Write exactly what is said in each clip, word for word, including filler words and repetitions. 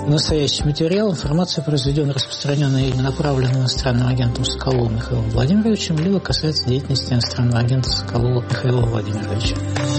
Настоящий материал, информация, произведенная, распространенная или направленная иностранным агентом Соколовым Михаилом Владимировичем, либо касается деятельности иностранного агента Соколова Михаила Владимировича.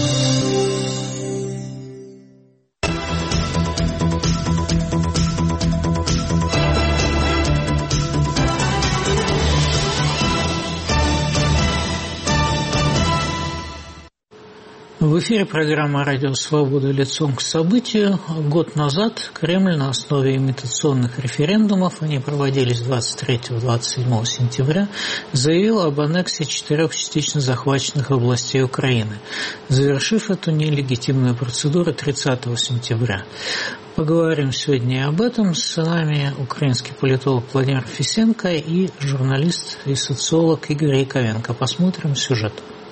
В эфире программа «Радио Свобода. Лицом к событию». Год назад Кремль на основе имитационных референдумов, они проводились двадцать третьего — двадцать седьмого сентября, заявил об аннексии четырех частично захваченных областей Украины, завершив эту нелегитимную процедуру тридцатого сентября. Поговорим сегодня об этом. С нами украинский политолог Владимир Фисенко и журналист и социолог Игорь Яковенко. Посмотрим сюжет.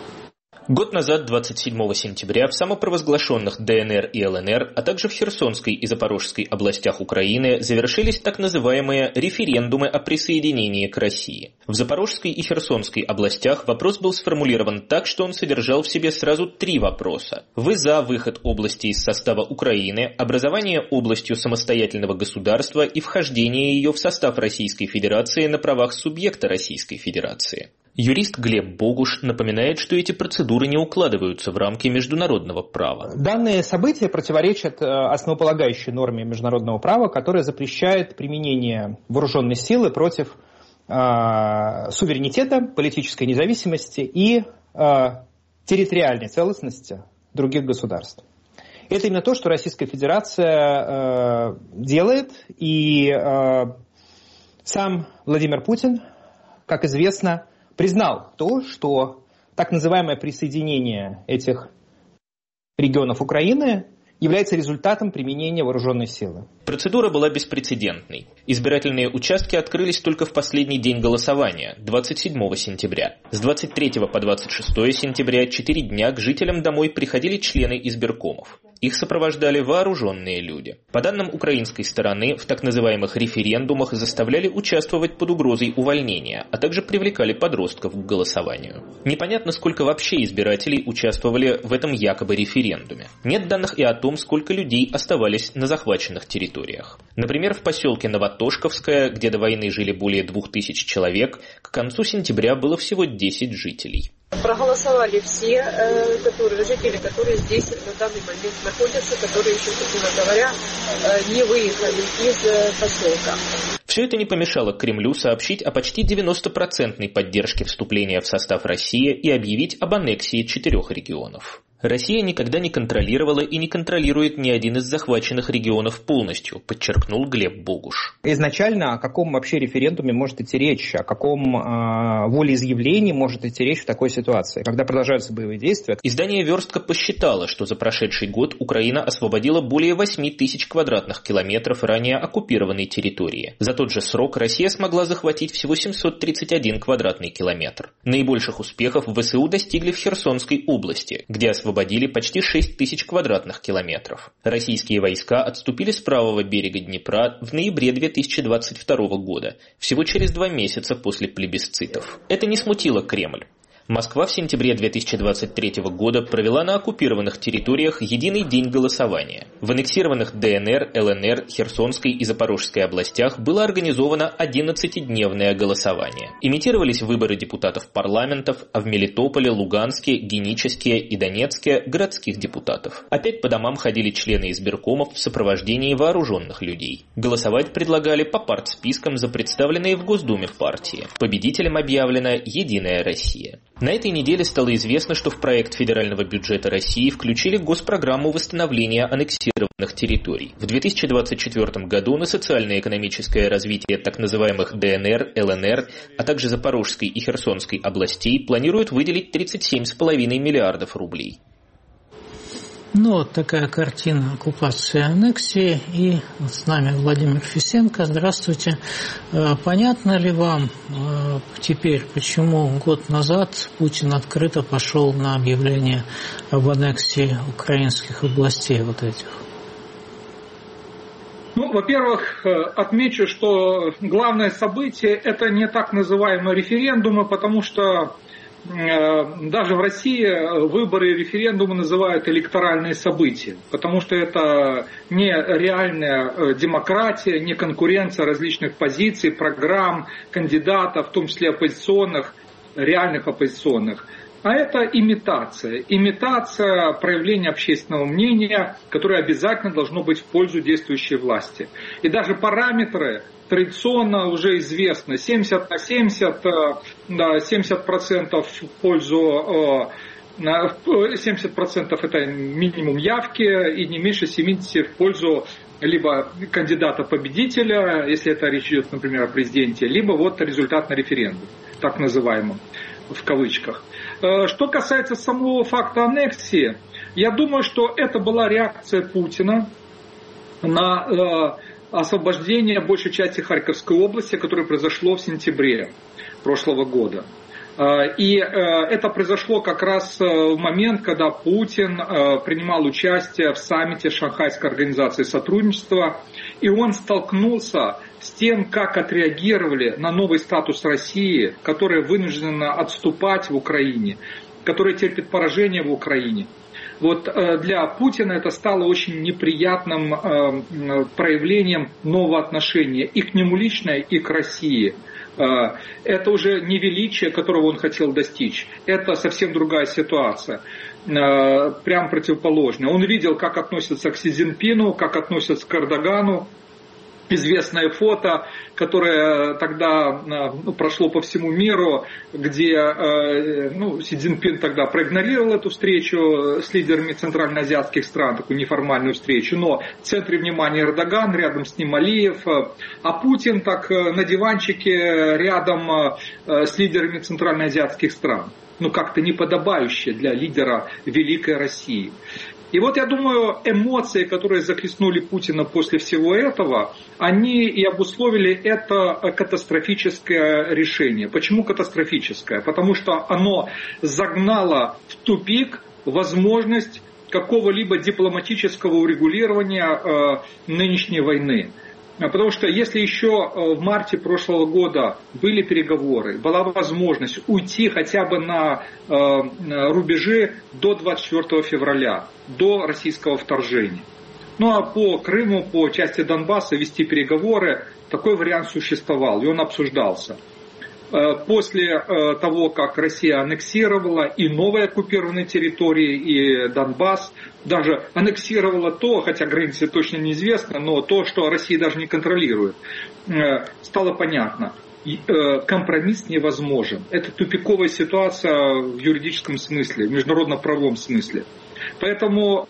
Год назад, двадцать седьмого сентября, в самопровозглашенных ДНР и ЛНР, а также в Херсонской и Запорожской областях Украины завершились так называемые референдумы о присоединении к России. В Запорожской и Херсонской областях вопрос был сформулирован так, что он содержал в себе сразу три вопроса. Вы за выход области из состава Украины, образование областью самостоятельного государства и вхождение ее в состав Российской Федерации на правах субъекта Российской Федерации. Юрист Глеб Богуш напоминает, что эти процедуры не укладываются в рамки международного права. Данные события противоречат основополагающей норме международного права, которая запрещает применение вооруженной силы против э, суверенитета, политической независимости и э, территориальной целостности других государств. Это именно то, что Российская Федерация э, делает, и э, сам Владимир Путин, как известно, признал то, что так называемое присоединение этих регионов Украины является результатом применения вооруженной силы. Процедура была беспрецедентной. Избирательные участки открылись только в последний день голосования, двадцать седьмого сентября. С двадцать третьего по двадцать шестое сентября четыре дня к жителям домой приходили члены избиркомов. Их сопровождали вооруженные люди. По данным украинской стороны, в так называемых референдумах заставляли участвовать под угрозой увольнения, а также привлекали подростков к голосованию. Непонятно, сколько вообще избирателей участвовали в этом якобы референдуме. Нет данных и о том, сколько людей оставались на захваченных территориях. Например, в поселке Новотошковское, где до войны жили более двух тысяч человек, к концу сентября было всего десять жителей. Проголосовали все э, которые, жители, которые здесь на данный момент находятся, которые еще, собственно говоря, э, не выехали из э, поселка. Все это не помешало Кремлю сообщить о почти девяностопроцентной поддержке вступления в состав России и объявить об аннексии четырех регионов. Россия никогда не контролировала и не контролирует ни один из захваченных регионов полностью, подчеркнул Глеб Богуш. Изначально о каком вообще референдуме может идти речь, о каком э, волеизъявлении может идти речь в такой ситуации, когда продолжаются боевые действия? Издание «Верстка» посчитало, что за прошедший год Украина освободила более восемь тысяч квадратных километров ранее оккупированной территории. За тот же срок Россия смогла захватить всего семьсот тридцать один квадратный километр. Наибольших успехов ВСУ достигли в Херсонской области, где освободили освободили почти шесть тысяч квадратных километров. Российские войска отступили с правого берега Днепра в ноябре две тысячи двадцать второго года, всего через два месяца после плебисцитов. Это не смутило Кремль. Москва в сентябре две тысячи двадцать третьего года провела на оккупированных территориях единый день голосования. В аннексированных ДНР, ЛНР, Херсонской и Запорожской областях было организовано одиннадцатидневное голосование. Имитировались выборы депутатов парламентов, а в Мелитополе, Луганске, Геническе и Донецке – городских депутатов. Опять по домам ходили члены избиркомов в сопровождении вооруженных людей. Голосовать предлагали по партспискам за представленные в Госдуме партии. Победителем объявлена «Единая Россия». На этой неделе стало известно, что в проект федерального бюджета России включили госпрограмму восстановления аннексированных территорий. В две тысячи двадцать четвёртом году на социально-экономическое развитие так называемых ДНР, ЛНР, а также Запорожской и Херсонской областей планируют выделить тридцать семь целых пять десятых миллиардов рублей. Ну, вот такая картина оккупации и аннексии. И с нами Владимир Фисенко. Здравствуйте. Понятно ли вам теперь, почему год назад Путин открыто пошел на объявление об аннексии украинских областей вот этих? Ну, во-первых, отмечу, что главное событие – это не так называемые референдумы, потому что даже в России выборы и референдумы называют электоральные события, потому что это не реальная демократия, не конкуренция различных позиций, программ, кандидатов, в том числе оппозиционных, реальных оппозиционных. А это имитация. Имитация проявления общественного мнения, которое обязательно должно быть в пользу действующей власти. И даже параметры традиционно уже известны. семьдесят на семьдесят, да, семьдесят процентов в пользу, семьдесят процентов это минимум явки, и не меньше семидесяти в пользу либо кандидата-победителя, если это речь идет, например, о президенте, либо вот результат на референдум, так называемом, в кавычках. Что касается самого факта аннексии, я думаю, что это была реакция Путина на освобождение большей части Харьковской области, которое произошло в сентябре прошлого года. И это произошло как раз в момент, когда Путин принимал участие в саммите Шанхайской организации сотрудничества, и он столкнулся с тем, как отреагировали на новый статус России, которая вынуждена отступать в Украине, которая терпит поражение в Украине. Вот для Путина это стало очень неприятным проявлением нового отношения и к нему лично, и к России. Это уже не величие, которого он хотел достичь. Это совсем другая ситуация. Прям противоположная. Он видел, как относятся к Си Цзиньпину, как относятся к Эрдогану. Известное фото, которое тогда ну, прошло по всему миру, где ну, Си Цзиньпин тогда проигнорировал эту встречу с лидерами центральноазиатских стран, такую неформальную встречу, но в центре внимания Эрдоган, рядом с ним Алиев, а Путин так на диванчике рядом с лидерами центральноазиатских стран. Ну, как-то неподобающе для лидера великой России. И вот я думаю, эмоции, которые захлестнули Путина после всего этого, они и обусловили это катастрофическое решение. Почему катастрофическое? Потому что оно загнало в тупик возможность какого-либо дипломатического урегулирования э, нынешней войны. Потому что если еще в марте прошлого года были переговоры, была возможность уйти хотя бы на рубежи до двадцать четвёртого февраля, до российского вторжения. Ну а по Крыму, по части Донбасса вести переговоры, такой вариант существовал, и он обсуждался. После того, как Россия аннексировала и новые оккупированные территории, и Донбасс, даже аннексировала то, хотя границы точно неизвестны, но то, что Россия даже не контролирует, стало понятно. Компромисс невозможен. Это тупиковая ситуация в юридическом смысле, в международно-правовом смысле. Поэтому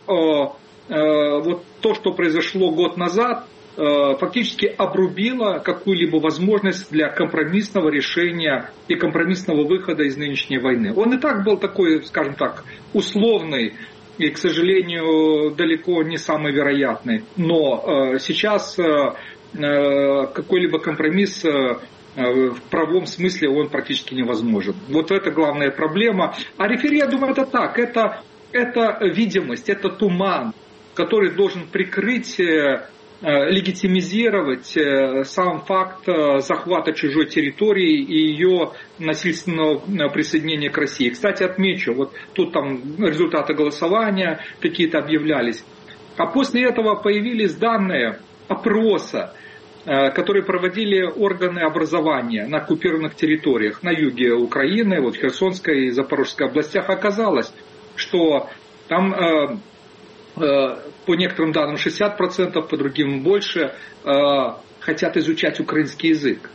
вот то, что произошло год назад, фактически обрубила какую-либо возможность для компромиссного решения и компромиссного выхода из нынешней войны. Он и так был такой, скажем так, условный и, к сожалению, далеко не самый вероятный. Но сейчас какой-либо компромисс в правовом смысле он практически невозможен. Вот это главная проблема. А референдум это так, это, это видимость, это туман, который должен прикрыть, легитимизировать сам факт захвата чужой территории и ее насильственного присоединения к России. Кстати, отмечу, вот тут там результаты голосования какие-то объявлялись. А после этого появились данные опроса, которые проводили органы образования на оккупированных территориях на юге Украины, вот в Херсонской и Запорожской областях. Оказалось, что там по некоторым данным шестьдесят процентов, по другим больше, хотят изучать украинский язык.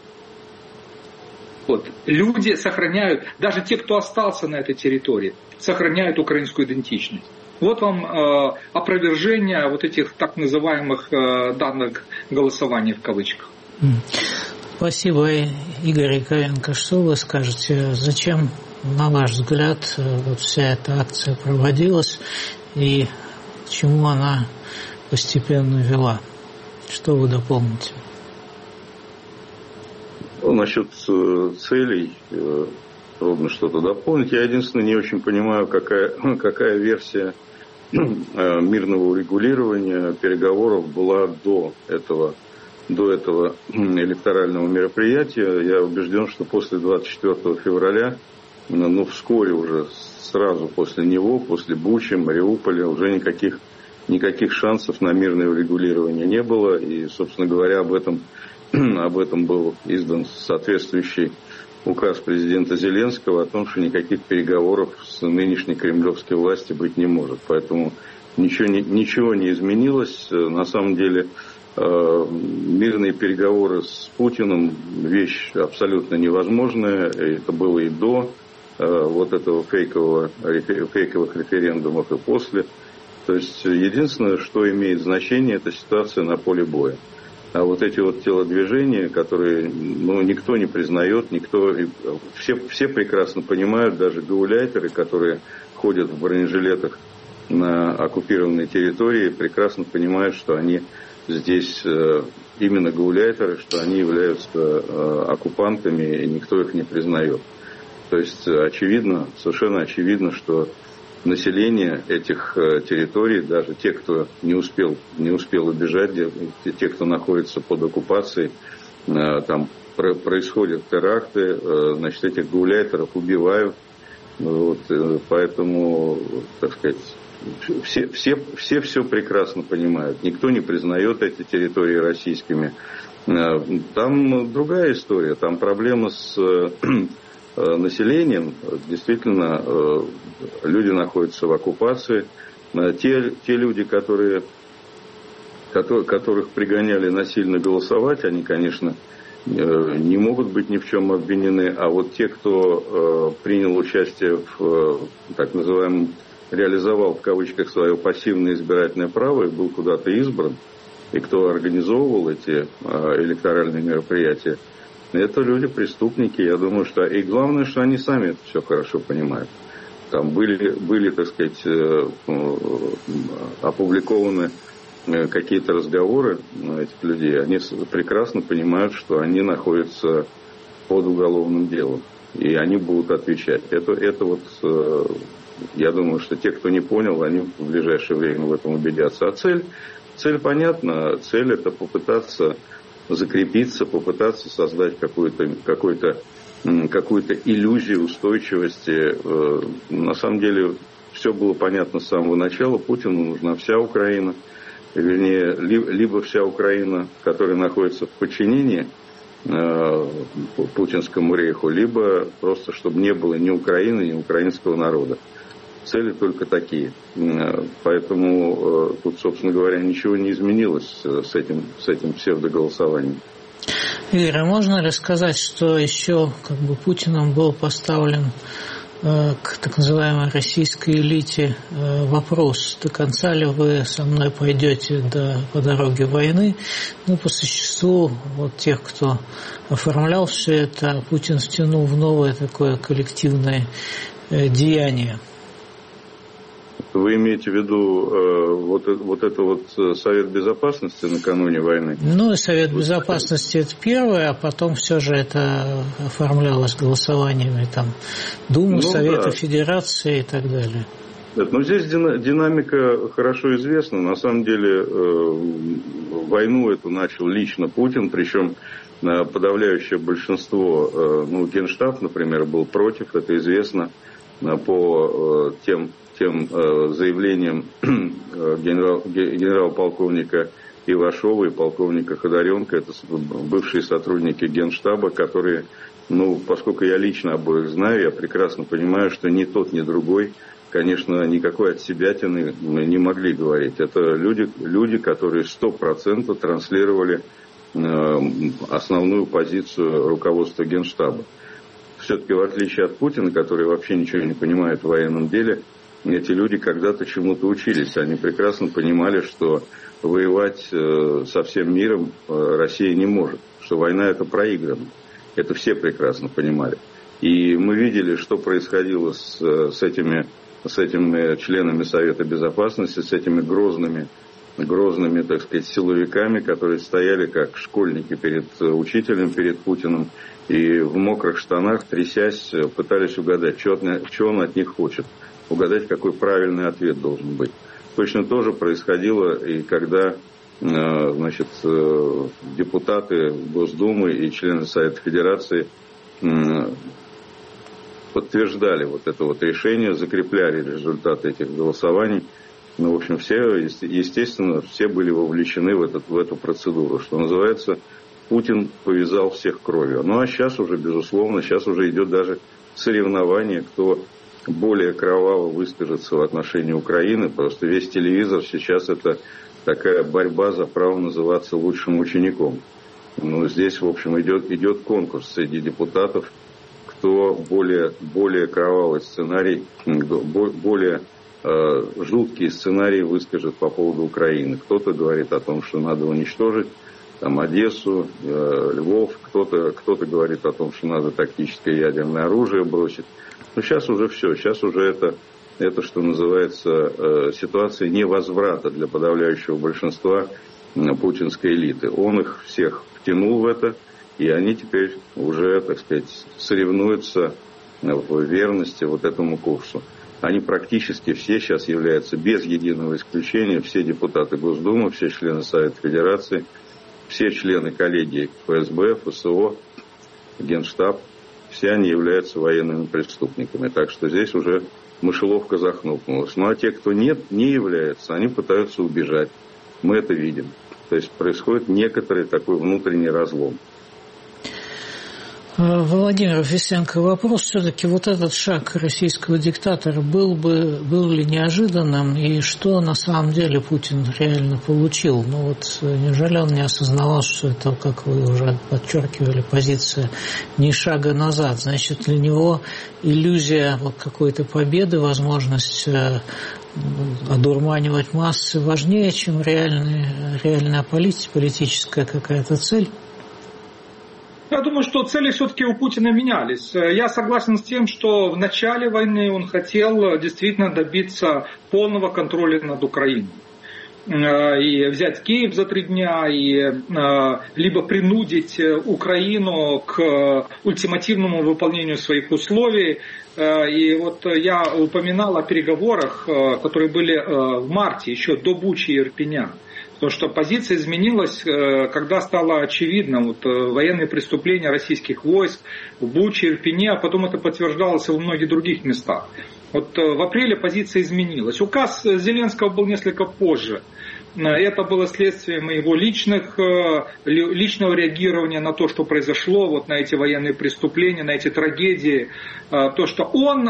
Вот. Люди сохраняют, даже те, кто остался на этой территории, сохраняют украинскую идентичность. Вот вам э, опровержение вот этих так называемых э, данных голосования в кавычках. Спасибо, Игорь Яковенко. Что вы скажете, зачем, на ваш взгляд, вот вся эта акция проводилась и к чему она постепенно вела? Что вы дополните? Ну, насчет целей трудно что-то дополнить. Я единственное не очень понимаю, какая, какая версия мирного урегулирования переговоров была до этого, до этого электорального мероприятия. Я убежден, что после двадцать четвёртого февраля ну, вскоре уже сразу после него, после Бучи, Мариуполя, уже никаких, никаких шансов на мирное урегулирование не было. И, собственно говоря, об этом, об этом был издан соответствующий указ президента Зеленского о том, что никаких переговоров с нынешней кремлевской властью быть не может. Поэтому ничего не, ничего не изменилось. На самом деле мирные переговоры с Путиным вещь абсолютно невозможная. Это было и до вот этого фейкового, фейковых референдумов, и после. То есть единственное, что имеет значение, это ситуация на поле боя. А вот эти вот телодвижения, которые, ну, никто не признает, никто, все, все прекрасно понимают, даже гауляйтеры, которые ходят в бронежилетах на оккупированной территории, прекрасно понимают, что они здесь именно гауляйтеры, что они являются оккупантами, и никто их не признает. То есть очевидно, совершенно очевидно, что население этих территорий, даже те, кто не успел, не успел убежать, те, кто находится под оккупацией, там происходят теракты, значит, этих гауляйтеров убивают. Вот, поэтому, так сказать, все, все, все все прекрасно понимают. Никто не признает эти территории российскими. Там другая история, там проблема с населением. Действительно, люди находятся в оккупации. Те, те люди, которые, которых пригоняли насильно голосовать, они, конечно, не могут быть ни в чем обвинены. А вот те, кто принял участие в так называемом, реализовал в кавычках свое пассивное избирательное право и был куда-то избран, и кто организовывал эти электоральные мероприятия, это люди-преступники. Я думаю, что... И главное, что они сами это все хорошо понимают. Там были, были, так сказать, опубликованы какие-то разговоры этих людей. Они прекрасно понимают, что они находятся под уголовным делом. И они будут отвечать. Это, это вот... Я думаю, что те, кто не понял, они в ближайшее время в этом убедятся. А цель, цель понятна. Цель – это попытаться закрепиться, попытаться создать какую-то, какую-то, какую-то иллюзию устойчивости. На самом деле все было понятно с самого начала. Путину нужна вся Украина. Вернее, либо вся Украина, которая находится в подчинении путинскому рейху, либо просто, чтобы не было ни Украины, ни украинского народа. Цели только такие. Поэтому тут, собственно говоря, ничего не изменилось с этим, с этим псевдоголосованием. Игорь, а можно ли сказать, что еще как бы Путиным был поставлен э, к так называемой российской элите э, вопрос, до конца ли вы со мной пойдете до, по дороге войны? Ну, по существу, вот тех, кто оформлял все это, Путин втянул в новое такое коллективное э, деяние. Вы имеете в виду э, вот, вот это вот Совет Безопасности накануне войны? Ну, и Совет Безопасности это первое, а потом все же это оформлялось голосованиями там Думы, ну, Совета да. Федерации и так далее. Нет, ну, здесь динамика хорошо известна. На самом деле э, войну эту начал лично Путин, причем э, подавляющее большинство, э, ну, Генштаб, например, был против, это известно э, по э, тем тем э, заявлением генерал, генерал-полковника Ивашова и полковника Ходоренко, это бывшие сотрудники Генштаба, которые, ну, поскольку я лично обоих знаю, я прекрасно понимаю, что ни тот, ни другой, конечно, никакой отсебятины не могли говорить. Это люди, люди которые сто процентов транслировали э, основную позицию руководства Генштаба. Все-таки, в отличие от Путина, который вообще ничего не понимает в военном деле, эти люди когда-то чему-то учились. Они прекрасно понимали, что воевать со всем миром Россия не может, что война это проиграна. Это все прекрасно понимали. И мы видели, что происходило с, с, этими, с этими членами Совета Безопасности, с этими грозными, грозными, так сказать, силовиками, которые стояли как школьники перед учителем, перед Путиным, и в мокрых штанах, трясясь, пытались угадать, что, от, что он от них хочет. Угадать, какой правильный ответ должен быть. Точно то же происходило и когда, значит, депутаты Госдумы и члены Совета Федерации подтверждали вот это вот решение, закрепляли результаты этих голосований. Ну, в общем, все, естественно, все были вовлечены в, этот, в эту процедуру. Что называется, Путин повязал всех кровью. Ну, а сейчас уже, безусловно, сейчас уже идет даже соревнование, кто более кроваво выскажется в отношении Украины. Просто весь телевизор сейчас это такая борьба за право называться лучшим учеником. Ну, здесь, в общем, идет, идет конкурс среди депутатов, кто более, более кровавый сценарий, более э, жуткие сценарии выскажет по поводу Украины. Кто-то говорит о том, что надо уничтожить там, Одессу, э, Львов, кто-то, кто-то говорит о том, что надо тактическое ядерное оружие бросить. Но сейчас уже все, сейчас уже это, это что называется, э, ситуация невозврата для подавляющего большинства э, путинской элиты. Он их всех втянул в это, и они теперь уже, так сказать, соревнуются в верности вот этому курсу. Они практически все сейчас являются, без единого исключения, все депутаты Госдумы, все члены Совета Федерации, все члены коллегии ФСБ, ФСО, Генштаб, все они являются военными преступниками. Так что здесь уже мышеловка захлопнулась. Ну а те, кто нет, не является, они пытаются убежать. Мы это видим. То есть происходит некоторый такой внутренний разлом. Владимир Фесенко, вопрос все-таки, вот этот шаг российского диктатора был бы, был ли неожиданным, и что на самом деле Путин реально получил? Ну вот неужели он не осознавал, что это, как вы уже подчеркивали, позиция не шага назад? Значит, для него иллюзия вот какой-то победы, возможность одурманивать массы важнее, чем реальная, реальная политика, политическая какая-то цель? Я думаю, что цели все-таки у Путина менялись. Я согласен с тем, что в начале войны он хотел действительно добиться полного контроля над Украиной. И взять Киев за три дня, и либо принудить Украину к ультимативному выполнению своих условий. И вот я упоминал о переговорах, которые были в марте, еще до Бучи и Ирпеня. Потому что позиция изменилась, когда стало очевидно вот, военные преступления российских войск в Буче, Ирпене, а потом это подтверждалось и во многих других местах. Вот в апреле позиция изменилась. Указ Зеленского был несколько позже. Это было следствием его личных, личного реагирования на то, что произошло, вот на эти военные преступления, на эти трагедии. То, что он...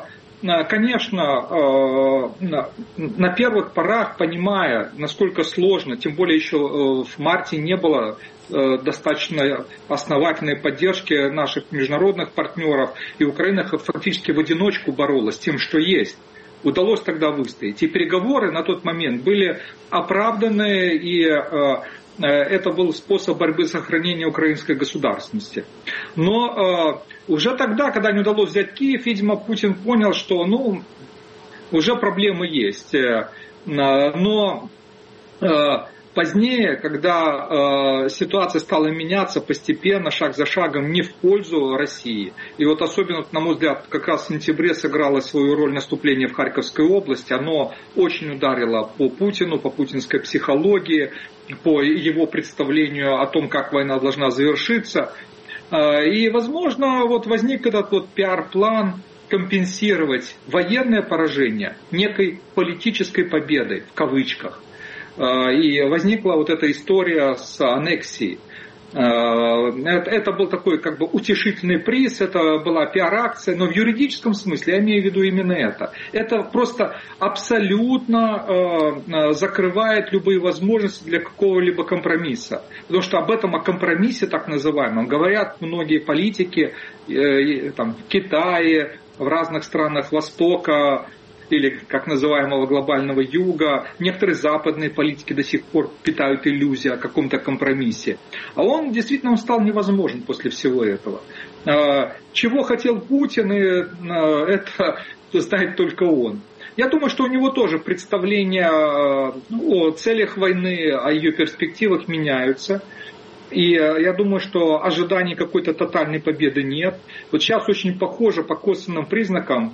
Конечно, на первых порах, понимая, насколько сложно, тем более еще в марте не было достаточно основательной поддержки наших международных партнеров, и Украина фактически в одиночку боролась с тем, что есть. Удалось тогда выстоять. И переговоры на тот момент были оправданы, и это был способ борьбы с сохранением украинской государственности. Но э, уже тогда, когда не удалось взять Киев, видимо, Путин понял, что ну, уже проблемы есть. Э, но э, позднее, когда э, ситуация стала меняться постепенно, шаг за шагом, не в пользу России, и вот особенно, на мой взгляд, как раз в сентябре сыграло свою роль наступление в Харьковской области, оно очень ударило по Путину, по путинской психологии, по его представлению о том, как война должна завершиться. И, возможно, вот возник этот вот пиар-план компенсировать военное поражение некой политической победой, в кавычках. И возникла вот эта история с аннексией. Это был такой как бы утешительный приз, это была пиар-акция, но в юридическом смысле я имею в виду именно это. Это просто абсолютно закрывает любые возможности для какого-либо компромисса. Потому что об этом, о компромиссе так называемом, говорят многие политики там, в Китае, в разных странах Востока, или как называемого глобального юга. Некоторые западные политики до сих пор питают иллюзию о каком-то компромиссе. А он действительно он стал невозможен после всего этого. Чего хотел Путин, это знает только он. Я думаю, что у него тоже представления о целях войны, о ее перспективах меняются. И я думаю, что ожиданий какой-то тотальной победы нет. Вот сейчас очень похоже по косвенным признакам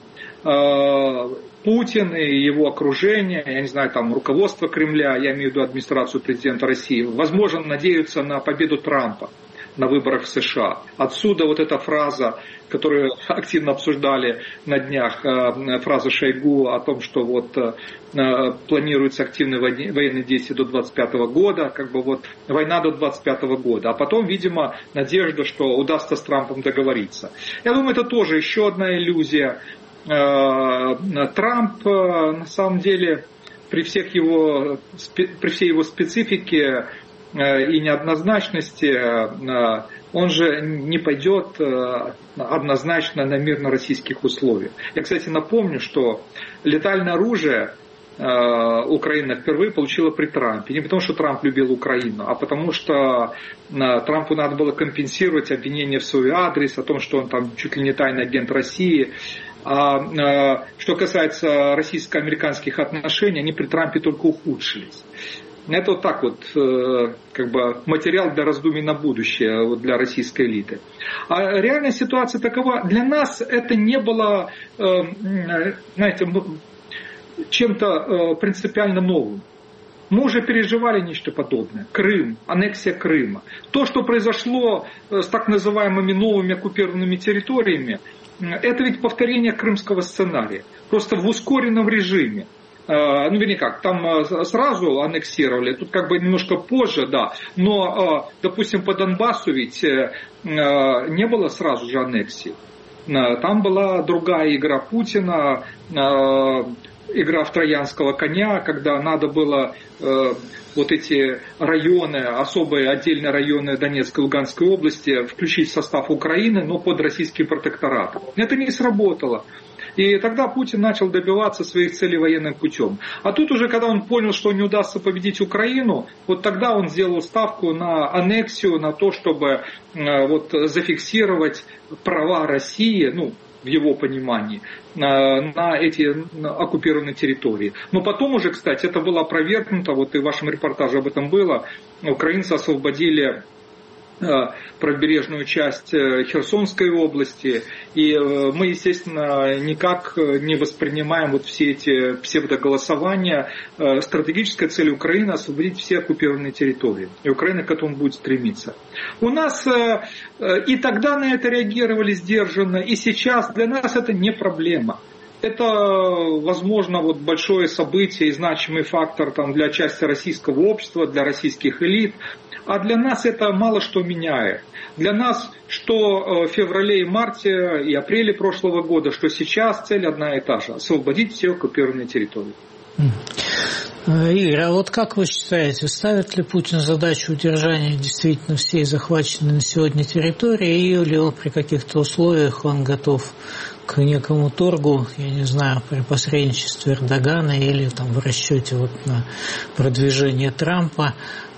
Путин и его окружение, я не знаю, там руководство Кремля, я имею в виду администрацию президента России, возможно, надеются на победу Трампа. на выборах в США. Отсюда вот эта фраза, которую активно обсуждали на днях, фраза Шойгу о том, что вот планируются активные военные действия до двадцать пятого года, как бы вот война до двадцать пятого года. А потом, видимо, надежда, что удастся с Трампом договориться. Я думаю, это тоже еще одна иллюзия. Трамп, на самом деле, при, всех его, при всей его специфике и неоднозначности, он же не пойдет однозначно на мир на российских условиях. Я, кстати, напомню, что летальное оружие Украина впервые получила при Трампе. Не потому, что Трамп любил Украину, а потому, что Трампу надо было компенсировать обвинения в свой адрес, о том, что он там чуть ли не тайный агент России. А что касается российско-американских отношений, они при Трампе только ухудшились. Это вот так вот, как бы, материал для раздумий на будущее вот, для российской элиты. А реальная ситуация такова, для нас это не было, знаете, чем-то принципиально новым. Мы уже переживали нечто подобное. Крым, аннексия Крыма. То, что произошло с так называемыми новыми оккупированными территориями, это ведь повторение крымского сценария. Просто в ускоренном режиме. Ну, вернее как, там сразу аннексировали, тут как бы немножко позже, да, но, допустим, по Донбассу ведь не было сразу же аннексии. Там была другая игра Путина, игра в троянского коня, когда надо было вот эти районы, особые отдельные районы Донецкой и Луганской области включить в состав Украины, но под российским протекторатом. Это не сработало. И тогда Путин начал добиваться своих целей военным путем. А тут уже, когда он понял, что не удастся победить Украину, вот тогда он сделал ставку на аннексию, на то, чтобы вот, зафиксировать права России, ну, в его понимании, на, на эти оккупированные территории. Но потом уже, кстати, это было опровергнуто, вот и в вашем репортаже об этом было, украинцы освободили правобережную часть Херсонской области, и мы, естественно, никак не воспринимаем вот все эти псевдоголосования. Стратегическая цель Украины – освободить все оккупированные территории, и Украина к этому будет стремиться. У нас и тогда на это реагировали сдержанно, и сейчас для нас это не проблема. Это, возможно, вот большое событие и значимый фактор там, для части российского общества, для российских элит. А для нас это мало что меняет. Для нас, что в феврале и марте и апреле прошлого года, что сейчас цель одна и та же – освободить все оккупированные территории. Игорь, а вот как вы считаете, ставит ли Путин задачу удержания действительно всей захваченной на сегодня территории, или при каких-то условиях он готов к некому торгу, я не знаю, при посредничестве Эрдогана или там, в расчете вот на продвижение Трампа?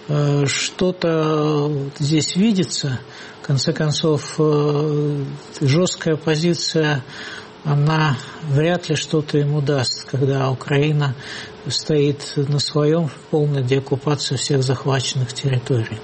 Что-то здесь видится. В конце концов, жесткая позиция, она вряд ли что-то ему даст, когда Украина стоит на своем в полной деоккупации всех захваченных территорий.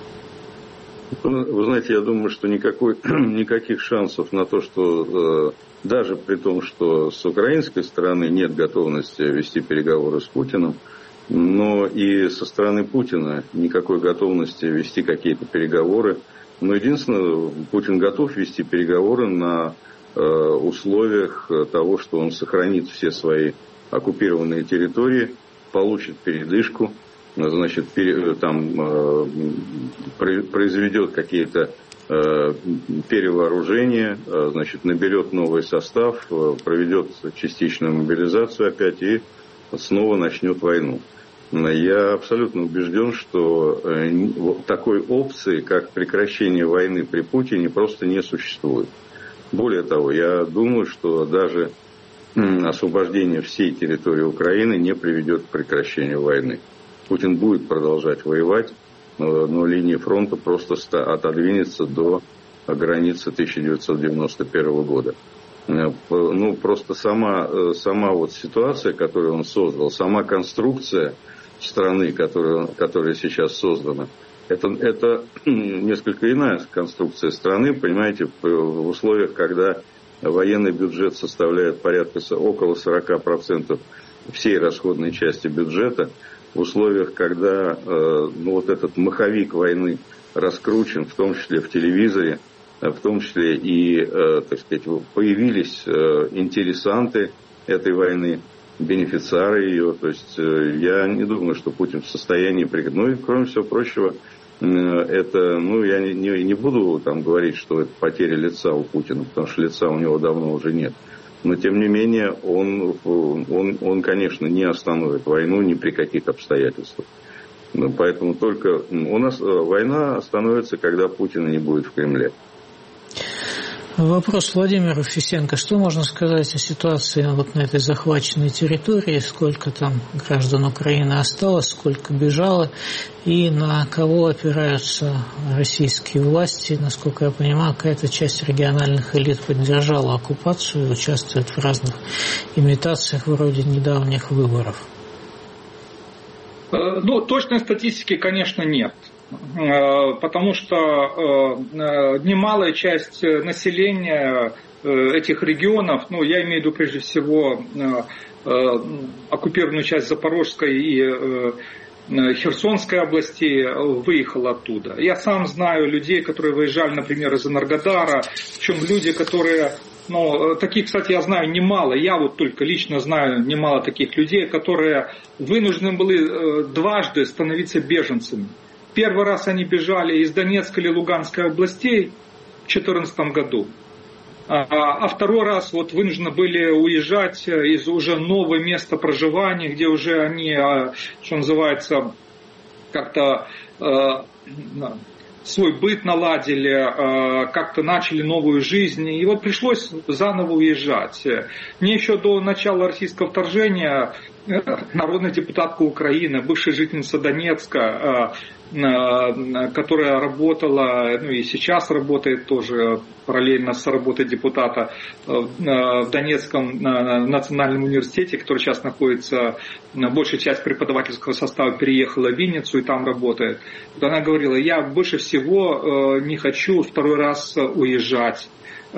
Вы знаете, я думаю, что никакой, никаких шансов на то, что даже при том, что с украинской стороны нет готовности вести переговоры с Путиным, но и со стороны Путина никакой готовности вести какие-то переговоры. Но единственное, Путин готов вести переговоры на э, условиях того, что он сохранит все свои оккупированные территории, получит передышку, значит, пере, там, э, произведет какие-то э, перевооружения, э, значит, наберет новый состав, э, проведет частичную мобилизацию опять и снова начнет войну. Я абсолютно убежден, что такой опции, как прекращение войны при Путине, просто не существует. Более того, я думаю, что даже освобождение всей территории Украины не приведет к прекращению войны. Путин будет продолжать воевать, но линия фронта просто отодвинется до границы тысяча девятьсот девяносто первого года. Ну, просто сама, сама вот ситуация, которую он создал, сама конструкция страны, которая, которая сейчас создана, это, это несколько иная конструкция страны, понимаете, в условиях, когда военный бюджет составляет порядка около сорок процентов всей расходной части бюджета, в условиях, когда ну, вот этот маховик войны раскручен, в том числе в телевизоре, в том числе и, так сказать, появились интересанты этой войны, бенефициары ее. То есть я не думаю, что Путин в состоянии... Ну и, кроме всего прочего, это, ну, я не, не, не буду там говорить, что это потеря лица у Путина, потому что лица у него давно уже нет. Но, тем не менее, он, он, он конечно, не остановит войну ни при каких обстоятельствах. Поэтому только у нас война остановится, когда Путина не будет в Кремле. Вопрос Владимиру Фисенко. Что можно сказать о ситуации вот на этой захваченной территории? Сколько там граждан Украины осталось, сколько бежало? И на кого опираются российские власти? Насколько я понимаю, какая-то часть региональных элит поддержала оккупацию и участвует в разных имитациях вроде недавних выборов. Ну, точной статистики, конечно, нет. Потому что немалая часть населения этих регионов, ну, я имею в виду прежде всего оккупированную часть Запорожской и Херсонской областей, выехала оттуда. Я сам знаю людей, которые выезжали, например, из Энергодара, причем люди, которые... Ну, таких, кстати, я знаю немало. Я вот только лично знаю немало таких людей, которые вынуждены были дважды становиться беженцами. Первый раз они бежали из Донецкой или Луганской областей в две тысячи четырнадцатом году. А, а второй раз вот вынуждены были уезжать из уже нового места проживания, где уже они, что называется, как-то... свой быт наладили, как-то начали новую жизнь, и вот пришлось заново уезжать. Мне еще до начала российского вторжения народная депутатка Украины, бывшая жительница Донецка, которая работала, ну и сейчас работает тоже параллельно с работой депутата в Донецком национальном университете, который сейчас находится, большая часть преподавательского состава переехала в Винницу и там работает. Вот она говорила, я больше всего не хочу второй раз уезжать.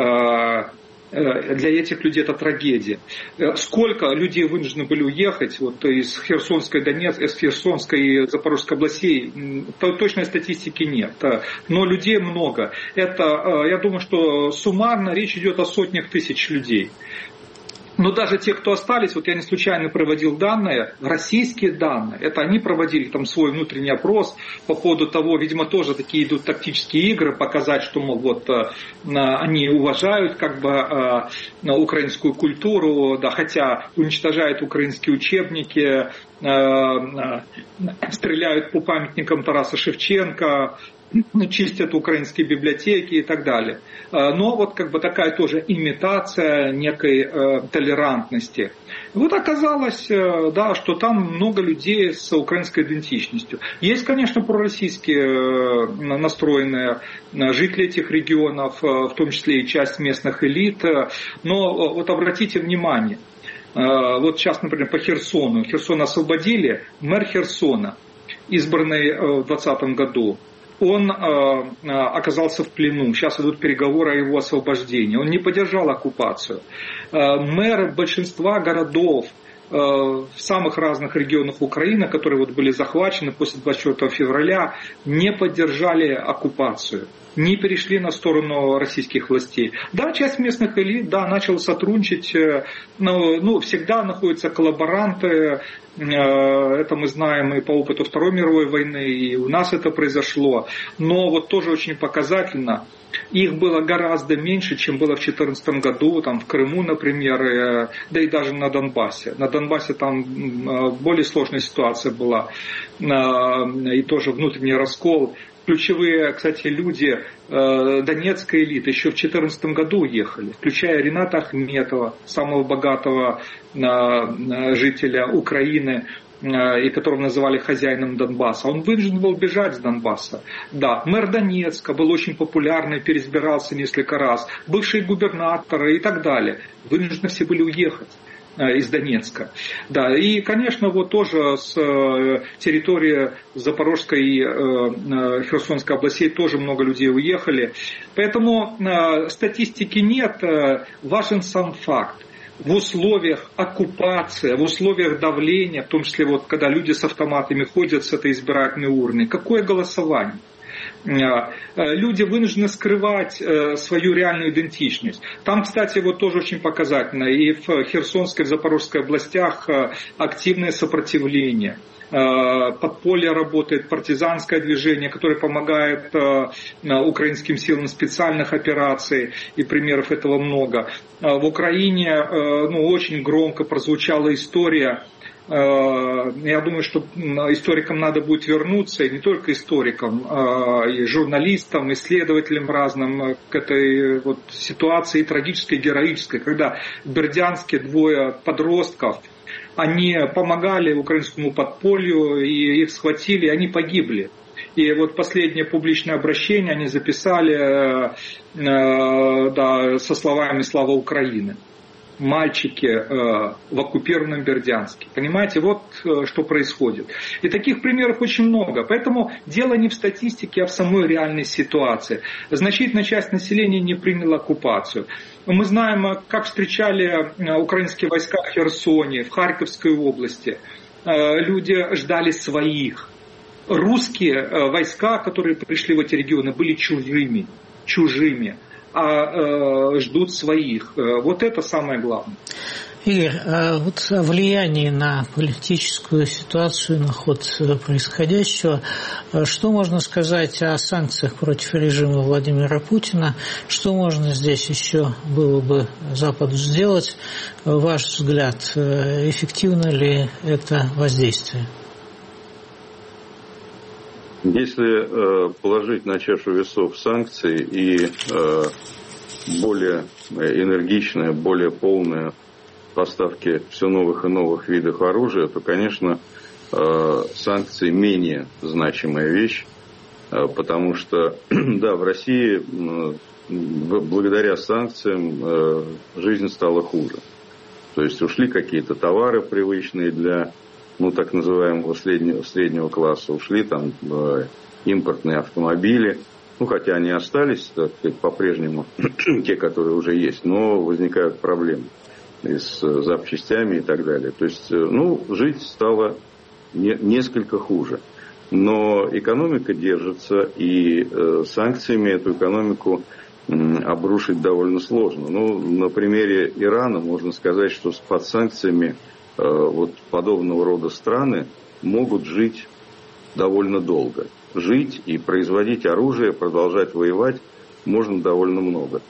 Для этих людей это трагедия. Сколько людей вынуждены были уехать вот, из Херсонской, Донецкой, из Херсонской и Запорожской областей, точной статистики нет. Но людей много. Это, я думаю, что суммарно речь идет о сотнях тысяч людей. Но даже те, кто остались, вот я не случайно проводил данные, российские данные, это они проводили там свой внутренний опрос по поводу того, видимо, тоже такие идут тактические игры, показать, что, мол, вот они уважают как бы украинскую культуру, да, хотя уничтожают украинские учебники, стреляют по памятникам Тараса Шевченко, чистят украинские библиотеки и так далее. Но вот как бы такая тоже имитация некой э, толерантности. Вот оказалось, э, да, что там много людей с украинской идентичностью. Есть, конечно, пророссийские э, настроенные жители этих регионов, э, в том числе и часть местных элит. Э, но э, вот обратите внимание, э, вот сейчас, например, по Херсону. Херсон освободили, мэр Херсона, избранный э, в двадцатом году, он э, оказался в плену. Сейчас идут переговоры о его освобождении. Он не поддержал оккупацию. Э, мэры большинства городов э, в самых разных регионах Украины, которые вот были захвачены после двадцать четвёртого февраля, не поддержали оккупацию. Не перешли на сторону российских властей. Да, часть местных элит, да, начала сотрудничать, но ну, всегда находятся коллаборанты, это мы знаем и по опыту Второй мировой войны, и у нас это произошло. Но вот тоже очень показательно, их было гораздо меньше, чем было в две тысячи четырнадцатом году, там, в Крыму, например, да и даже на Донбассе. На Донбассе там более сложная ситуация была, и тоже внутренний раскол. Ключевые, кстати, люди э, донецкой элиты еще в две тысячи четырнадцатом году уехали, включая Рената Ахметова, самого богатого э, жителя Украины, э, и которого называли хозяином Донбасса. Он вынужден был бежать с Донбасса. Да, мэр Донецка был очень популярный, переизбирался несколько раз, бывшие губернаторы и так далее. Вынуждены все были уехать из Донецка. Да, и, конечно, вот тоже с территории Запорожской и Херсонской областей тоже много людей уехали. Поэтому статистики нет, важен сам факт. в условиях оккупации, в условиях давления, в том числе вот когда люди с автоматами ходят с этой избирательной урны, какое голосование? Люди вынуждены скрывать свою реальную идентичность. Там, кстати, вот тоже очень показательно, и в Херсонской, в Запорожской областях активное сопротивление. Подполье работает, партизанское движение, которое помогает украинским силам специальных операций, и примеров этого много. В Украине ну, очень громко прозвучала история. Я думаю, что историкам надо будет вернуться, и не только историкам, и журналистам, исследователям разным к этой вот ситуации трагической, героической, когда в Бердянске двое подростков, они помогали украинскому подполью, и их схватили, и они погибли. И вот последнее публичное обращение они записали да, со словами «Слава Украине». Мальчики э, в оккупированном Бердянске. Понимаете, вот э, что происходит. И таких примеров очень много. Поэтому дело не в статистике, а в самой реальной ситуации. Значительная часть населения не приняла оккупацию. Мы знаем, как встречали украинские войска в Херсоне, в Харьковской области. Э, люди ждали своих. Русские э, войска, которые пришли в эти регионы, были чужими. Чужими. а э, ждут своих. Вот это самое главное. Игорь, а вот о влиянии на политическую ситуацию, на ход происходящего, что можно сказать о санкциях против режима Владимира Путина? Что можно здесь еще было бы Западу сделать? Ваш взгляд, эффективно ли это воздействие? Если э, положить на чашу весов санкции и э, более энергичные, более полные поставки все новых и новых видов оружия, то, конечно, э, санкции менее значимая вещь, э, потому что, да, в России э, благодаря санкциям э, жизнь стала хуже. То есть ушли какие-то товары привычные для ну, так называемого среднего, среднего класса, ушли там э, импортные автомобили, ну, хотя они остались, так сказать, по-прежнему, те, которые уже есть, но возникают проблемы с запчастями и так далее. То есть, ну, жить стало не, несколько хуже. Но экономика держится, и э, санкциями эту экономику э, обрушить довольно сложно. Ну, на примере Ирана можно сказать, что под санкциями вот подобного рода страны могут жить довольно долго. Жить и производить оружие, продолжать воевать можно довольно много.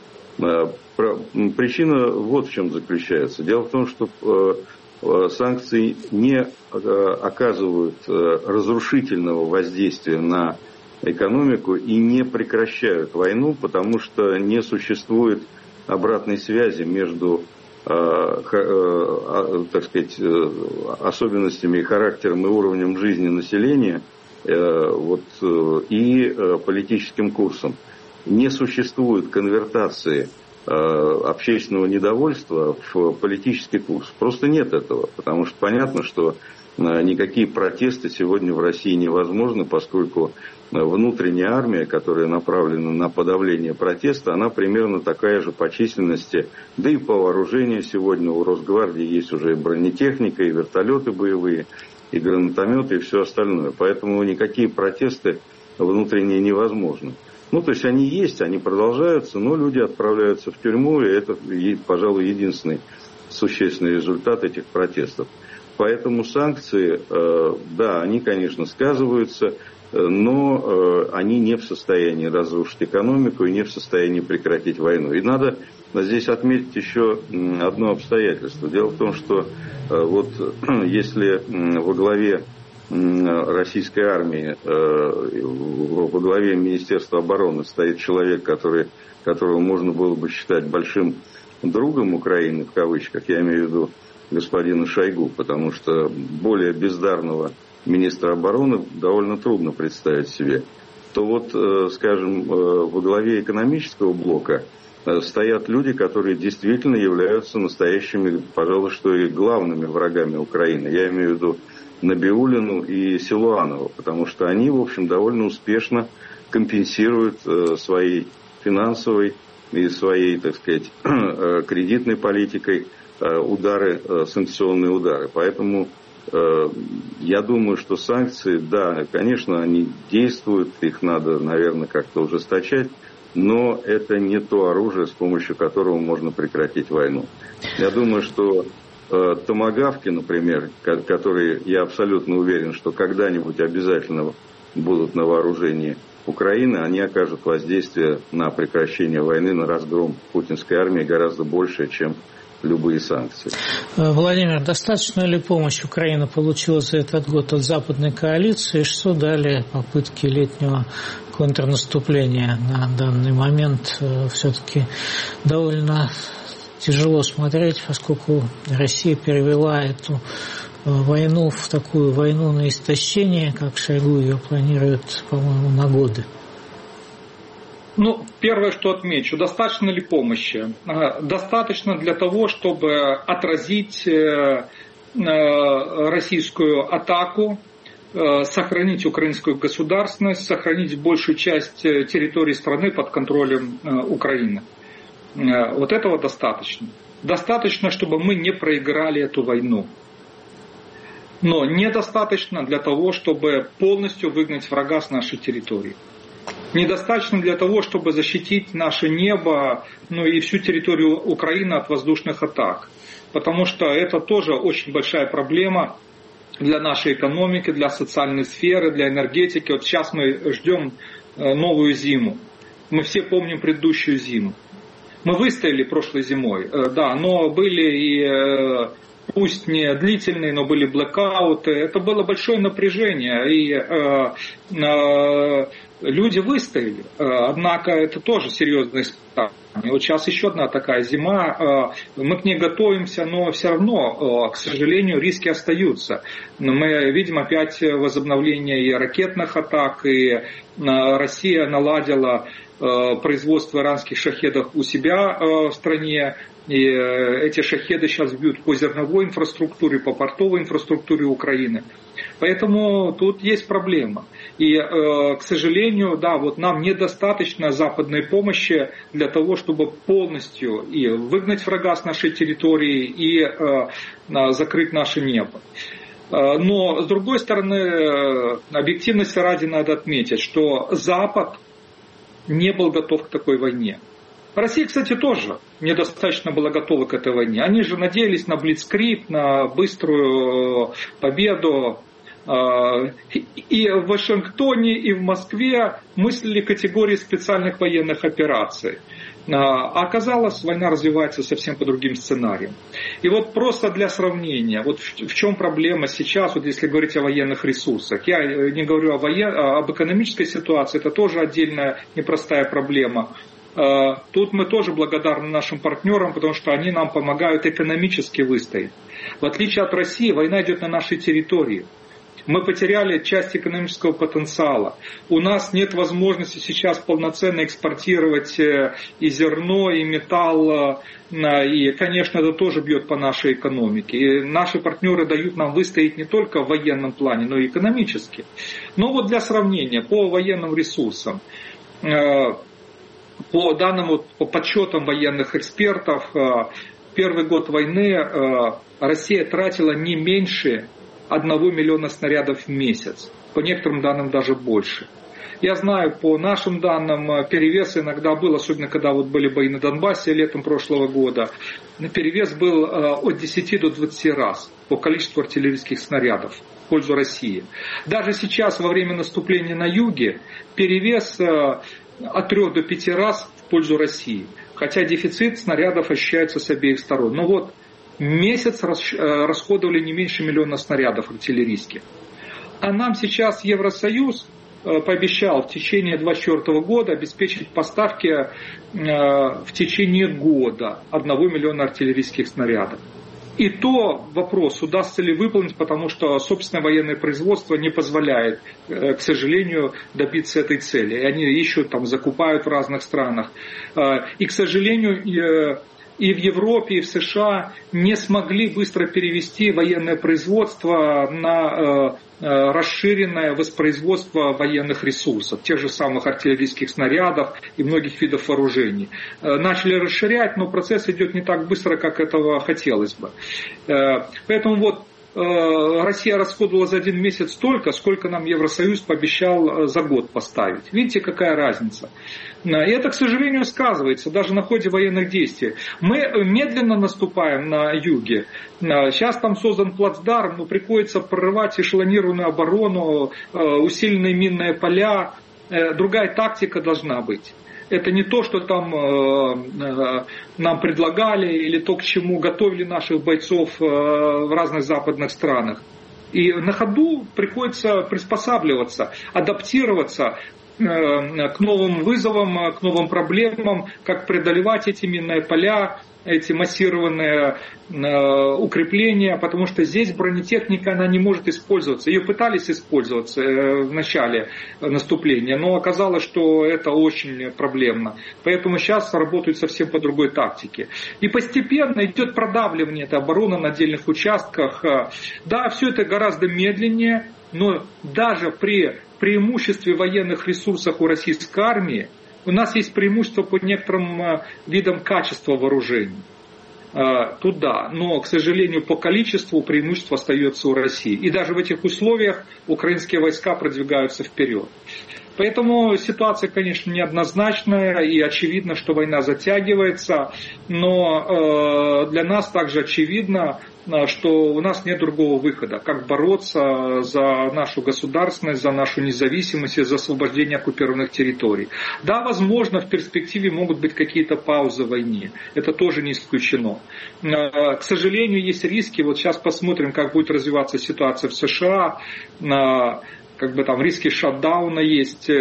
Причина вот в чем заключается. Дело в том, что санкции не оказывают разрушительного воздействия на экономику и не прекращают войну, потому что не существует обратной связи между так сказать, особенностями, характером и уровнем жизни населения вот, и политическим курсом. Не существует конвертации общественного недовольства в политический курс. Просто нет этого, потому что понятно, что никакие протесты сегодня в России невозможны, поскольку внутренняя армия, которая направлена на подавление протеста, она примерно такая же по численности, да и по вооружению сегодня у Росгвардии есть уже и бронетехника, и вертолеты боевые, и гранатометы, и все остальное. Поэтому никакие протесты внутренние невозможны. Ну, то есть они есть, они продолжаются, но люди отправляются в тюрьму, и это, пожалуй, единственный существенный результат этих протестов. Поэтому санкции, да, они, конечно, сказываются, но они не в состоянии разрушить экономику и не в состоянии прекратить войну. И надо здесь отметить еще одно обстоятельство. Дело в том, что вот если во главе российской армии, во главе Министерства обороны стоит человек, который, которого можно было бы считать большим другом Украины, в кавычках, я имею в виду господина Шойгу, потому что более бездарного министра обороны довольно трудно представить себе, то вот, скажем, во главе экономического блока стоят люди, которые действительно являются настоящими, пожалуй, что и главными врагами Украины. Я имею в виду Набиуллину и Силуанова, потому что они, в общем, довольно успешно компенсируют своей финансовой и своей, так сказать, кредитной политикой удары, санкционные удары. Поэтому я думаю, что санкции, да, конечно, они действуют, их надо, наверное, как-то ужесточать, но это не то оружие, с помощью которого можно прекратить войну. Я думаю, что э, томагавки, например, которые, я абсолютно уверен, что когда-нибудь обязательно будут на вооружении Украины, они окажут воздействие на прекращение войны, на разгром путинской армии гораздо большее, чем любые санкции. Владимир, достаточно ли помощь Украина получила за этот год от западной коалиции? Что дали попытки летнего контрнаступления? На данный момент все-таки довольно тяжело смотреть, поскольку Россия перевела эту войну в такую войну на истощение, как Шойгу ее планирует, по-моему, на годы. Ну, первое, что отмечу, достаточно ли помощи? Достаточно для того, чтобы отразить российскую атаку, сохранить украинскую государственность, сохранить большую часть территории страны под контролем Украины. Вот этого достаточно. Достаточно, чтобы мы не проиграли эту войну. Но недостаточно для того, чтобы полностью выгнать врага с нашей территории. Недостаточно для того, чтобы защитить наше небо, ну и всю территорию Украины от воздушных атак. Потому что это тоже очень большая проблема для нашей экономики, для социальной сферы, для энергетики. Вот сейчас мы ждем новую зиму. Мы все помним предыдущую зиму. Мы выстояли прошлой зимой, да, но были и... Пусть не длительные, но были блэкауты. Это было большое напряжение, и э, э, люди выстояли. Однако это тоже серьезное испытание. Вот сейчас еще одна такая зима. Э, мы к ней готовимся, но все равно, э, к сожалению, риски остаются. Мы видим опять возобновление и ракетных атак, и э, Россия наладила э, производство иранских шахедов у себя э, в стране. И эти шахеды сейчас бьют по зерновой инфраструктуре, по портовой инфраструктуре Украины. Поэтому тут есть проблема. И, к сожалению, да, вот нам недостаточно западной помощи для того, чтобы полностью и выгнать врага с нашей территории, и закрыть наше небо. Но, с другой стороны, объективности ради надо отметить, что Запад не был готов к такой войне. Россия, кстати, тоже недостаточно была готова к этой войне. Они же надеялись на блицкриг, на быструю победу. И в Вашингтоне, и в Москве мыслили категории специальных военных операций. А оказалось, война развивается совсем по другим сценариям. И вот просто для сравнения, вот в чем проблема сейчас, вот если говорить о военных ресурсах. Я не говорю о воен... об экономической ситуации, это тоже отдельная непростая проблема. Тут мы тоже благодарны нашим партнерам, потому что они нам помогают экономически выстоять. В отличие от России, война идет на нашей территории. Мы потеряли часть экономического потенциала. У нас нет возможности сейчас полноценно экспортировать и зерно, и металл. И, конечно, это тоже бьет по нашей экономике. И наши партнеры дают нам выстоять не только в военном плане, но и экономически. Но вот для сравнения, по военным ресурсам. По данным, по подсчетам военных экспертов, первый год войны Россия тратила не меньше одного миллиона снарядов в месяц. По некоторым данным даже больше. Я знаю, по нашим данным, перевес иногда был, особенно когда вот были бои на Донбассе летом прошлого года, перевес был от десяти до двадцати раз по количеству артиллерийских снарядов в пользу России. Даже сейчас, во время наступления на юге, перевес от трёх до пяти раз в пользу России. Хотя дефицит снарядов ощущается с обеих сторон. Но вот месяц расходовали не меньше миллиона снарядов артиллерийских. А нам сейчас Евросоюз пообещал в течение две тысячи двадцать четвёртого года обеспечить поставки в течение года одного миллиона артиллерийских снарядов. И то вопрос, удастся ли выполнить, потому что собственное военное производство не позволяет, к сожалению, добиться этой цели. И они ищут, там, закупают в разных странах. И, к сожалению, и в Европе, и в США не смогли быстро перевести военное производство на расширенное воспроизводство военных ресурсов, тех же самых артиллерийских снарядов и многих видов вооружений. Начали расширять, но процесс идет не так быстро, как этого хотелось бы. Поэтому вот Россия расходовала за один месяц столько, сколько нам Евросоюз пообещал за год поставить. Видите, какая разница? И это, к сожалению, сказывается даже на ходе военных действий. Мы медленно наступаем на юге. Сейчас там создан плацдарм, но приходится прорывать эшелонированную оборону, усиленные минные поля. Другая тактика должна быть. Это не то, что там э, нам предлагали, или то, к чему готовили наших бойцов э, в разных западных странах. И на ходу приходится приспосабливаться, адаптироваться э, к новым вызовам, к новым проблемам, как преодолевать эти минные поля, эти массированные э, укрепления, потому что здесь бронетехника, она не может использоваться. Ее пытались использовать э, в начале наступления, но оказалось, что это очень проблемно. Поэтому сейчас работают совсем по другой тактике. И постепенно идет продавливание этой обороны на отдельных участках. Да, все это гораздо медленнее, но даже при преимуществе военных ресурсов у российской армии у нас есть преимущество по некоторым видам качества вооружений. Тут да, но, к сожалению, по количеству преимущество остается у России. И даже в этих условиях украинские войска продвигаются вперед. Поэтому ситуация, конечно, неоднозначная, и очевидно, что война затягивается, но для нас также очевидно, что у нас нет другого выхода, как бороться за нашу государственность, за нашу независимость и за освобождение оккупированных территорий. Да, возможно, в перспективе могут быть какие-то паузы в войне, это тоже не исключено. К сожалению, есть риски, вот сейчас посмотрим, как будет развиваться ситуация в США, как бы там риски шатдауна есть,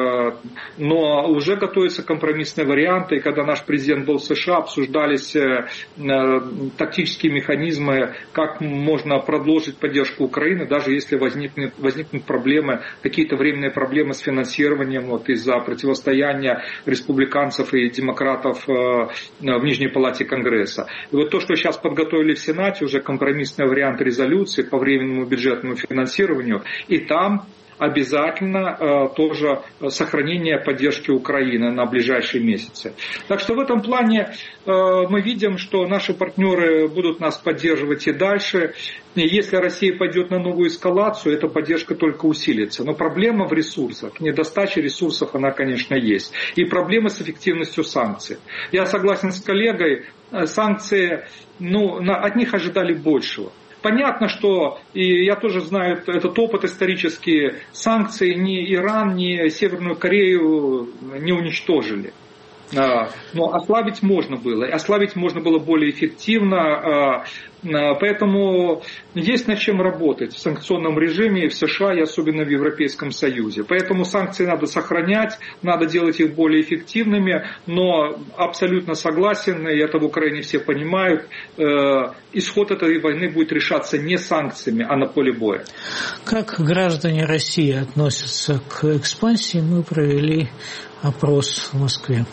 но уже готовятся компромиссные варианты, и когда наш президент был в США, обсуждались тактические механизмы, как можно продолжить поддержку Украины, даже если возникнут, возникнут проблемы, какие-то временные проблемы с финансированием вот, из-за противостояния республиканцев и демократов в Нижней палате Конгресса. И вот то, что сейчас подготовили в Сенате, уже компромиссный вариант резолюции по временному бюджетному финансированию, и там обязательно э, тоже сохранение поддержки Украины на ближайшие месяцы. Так что в этом плане э, мы видим, что наши партнеры будут нас поддерживать и дальше. И если Россия пойдет на новую эскалацию, эта поддержка только усилится. Но проблема в ресурсах, недостача ресурсов, она, конечно, есть. И проблема с эффективностью санкций. Я согласен с коллегой, санкции, ну, на, от них ожидали большего. Понятно, что, и я тоже знаю этот опыт исторический, санкции ни Иран, ни Северную Корею не уничтожили. Но ослабить можно было, и ослабить можно было более эффективно, поэтому есть над чем работать в санкционном режиме в США и особенно в Европейском Союзе. Поэтому санкции надо сохранять, надо делать их более эффективными, но абсолютно согласен, и это в Украине все понимают, исход этой войны будет решаться не санкциями, а на поле боя. Как граждане России относятся к экспансии, мы провели опрос в Москве.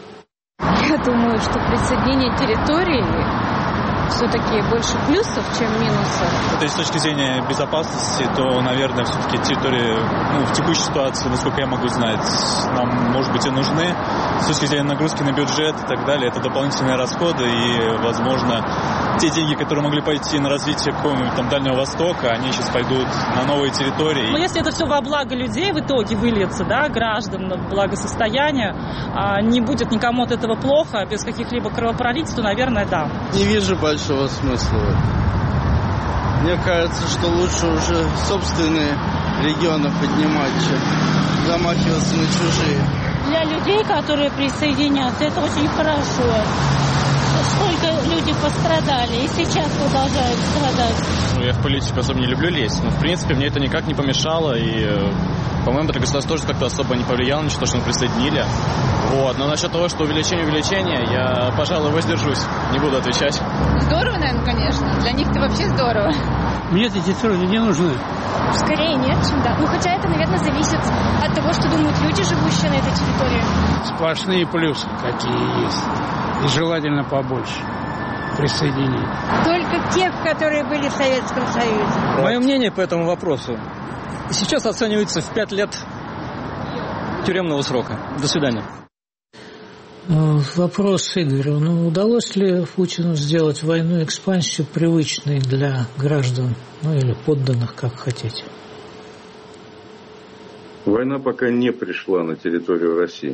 Я думаю, что присоединение территории все-таки больше плюсов, чем минусов. Это с точки зрения безопасности, то, наверное, все-таки территории, ну, в текущей ситуации, насколько я могу знать, нам, может быть, и нужны. С точки зрения нагрузки на бюджет и так далее, это дополнительные расходы, и, возможно, те деньги, которые могли пойти на развитие какого-нибудь там Дальнего Востока, они сейчас пойдут на новые территории. Но если это все во благо людей в итоге выльется, да, граждан, на благосостояние, не будет никому от этого плохо, без каких-либо кровопролитий, то, наверное, да. Не вижу большого смысла. Мне кажется, что лучше уже собственные регионы поднимать, чем замахиваться на чужие. Для людей, которые присоединятся, это очень хорошо. Сколько люди пострадали и сейчас продолжают страдать. Я в политику особо не люблю лезть, но в принципе мне это никак не помешало, и, по-моему, это государство тоже как-то особо не повлияло на то, что мы присоединили. Вот. Но насчет того, что увеличение увеличения, я, пожалуй, воздержусь, не буду отвечать. Здорово, наверное, конечно. Для них-то вообще здорово. Мне эти территории не нужны. Скорее нет, чем да. Ну, хотя это, наверное, зависит от того, что думают люди, живущие на этой территории. Сплошные плюсы какие есть. И желательно побольше присоединить. Только тех, которые были в Советском Союзе. Мое мнение по этому вопросу сейчас оценивается в пять лет тюремного срока. До свидания. Вопрос Игорю. Ну, удалось ли Путину сделать войну, экспансию привычной для граждан, ну или подданных, как хотите? Война пока не пришла на территорию России.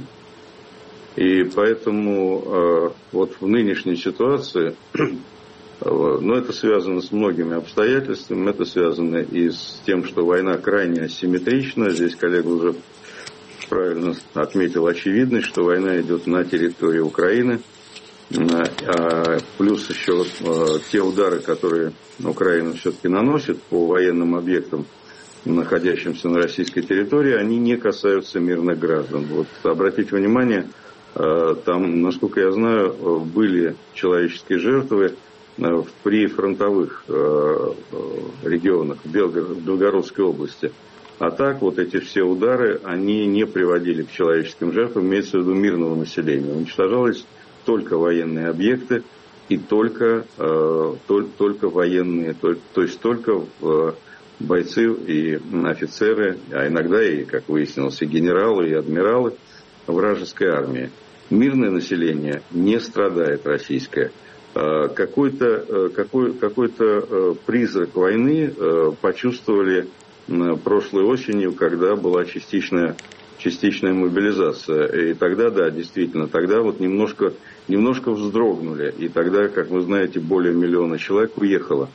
И поэтому э, вот в нынешней ситуации, э, ну, это связано с многими обстоятельствами, это связано и с тем, что война крайне асимметрична. Здесь коллега уже правильно отметил очевидность, что война идет на территории Украины. А плюс еще э, те удары, которые Украина все-таки наносит по военным объектам, находящимся на российской территории, они не касаются мирных граждан. Вот обратите внимание, там, насколько я знаю, были человеческие жертвы в прифронтовых регионах в Белгородской области. А так вот эти все удары, они не приводили к человеческим жертвам, имеется в виду мирного населения. Уничтожались только военные объекты и только, только, только военные, то, то есть только бойцы и офицеры, а иногда и, как выяснилось, и генералы, и адмиралы вражеской армии. Мирное население не страдает, российское. Какой-то, какой, какой-то призрак войны почувствовали прошлой осенью, когда была частичная, частичная мобилизация. И тогда, да, действительно, тогда вот немножко, немножко вздрогнули. И тогда, как вы знаете, более миллиона человек уехало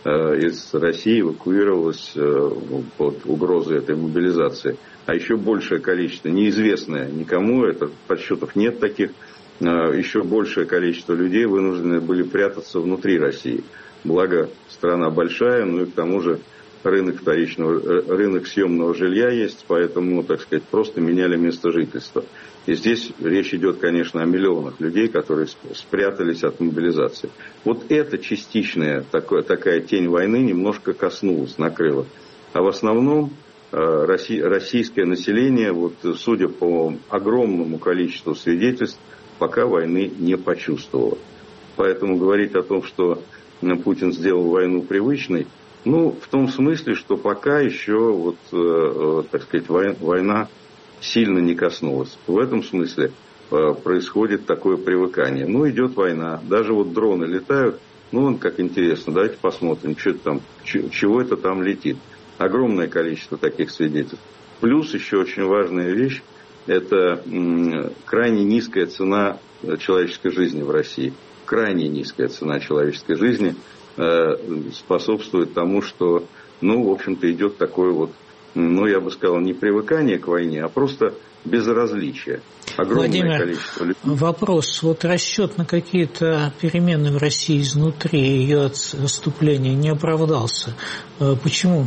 из России, эвакуировалось под угрозой этой мобилизации. А еще большее количество, неизвестное никому, это подсчетов нет таких, еще большее количество людей вынуждены были прятаться внутри России. Благо, страна большая, ну и к тому же рынок вторичного, рынок съемного жилья есть, поэтому, так сказать, просто меняли место жительства. И здесь речь идет, конечно, о миллионах людей, которые спрятались от мобилизации. Вот эта частичная такая, такая тень войны немножко коснулась, накрыла. А в основном российское население, вот, судя по огромному количеству свидетельств, пока войны не почувствовало. Поэтому говорить о том, что Путин сделал войну привычной, ну, в том смысле, что пока еще, вот, э, так сказать, война сильно не коснулась. В этом смысле э, происходит такое привыкание. Ну, идет война, даже вот дроны летают, ну, как интересно, давайте посмотрим, что это там, чего это там летит. Огромное количество таких свидетельств. Плюс еще очень важная вещь, это м, крайне низкая цена человеческой жизни в России. Крайне низкая цена человеческой жизни э, способствует тому, что, ну, в общем-то, идет такое вот, ну, я бы сказал, не привыкание к войне, а просто безразличие. Огромное Владимир, количество людей. Вопрос. Вот расчет на какие-то перемены в России изнутри ее отступления не оправдался. Почему?